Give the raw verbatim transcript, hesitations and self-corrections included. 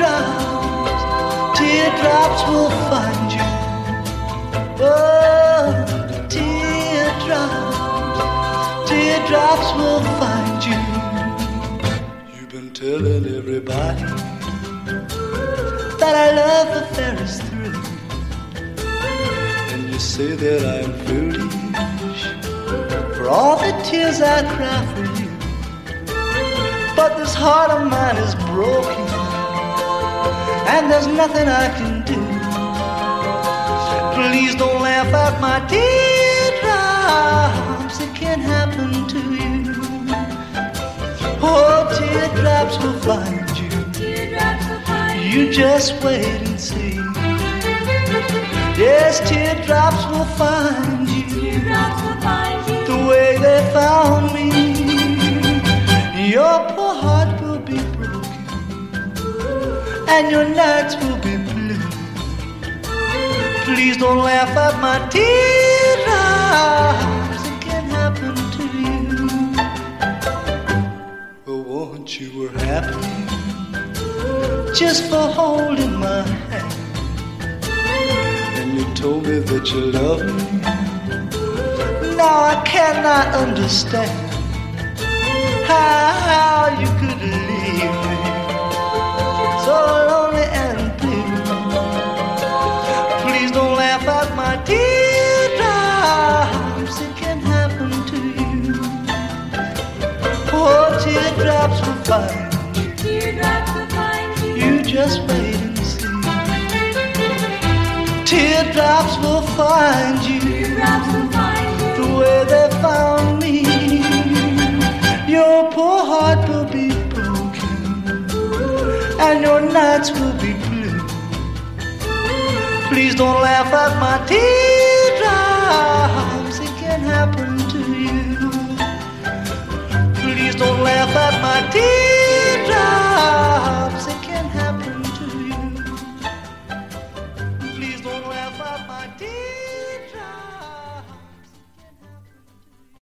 teardrops, teardrops will find you. Oh, teardrops, teardrops will find you. You've been telling everybody that I love the Ferris thrill, and you say that I'm foolish for all the tears I cry for you. But this heart of mine is broken, and there's nothing I can do. Please don't laugh at my teardrops, it can't happen to you. Oh, teardrops will find you. You just wait and see. Yes, teardrops will find you. The way they found me. Your poor heart will be broken, and your nights will be blue. Please don't laugh at my teardrops, it can't happen to you. But once you were happy, just for holding my hand, and you told me that you loved me. Now I cannot understand how you could leave me so lonely and blue. Please don't laugh at my teardrops, it can happen to you. Oh, teardrops will find you. Teardrops will find you. You just wait and see. Teardrops will find you. Teardrops will find you. The way they found me. Your poor heart will be broken, and your nights will be blue. Please don't laugh at my teardrops, it can happen to you.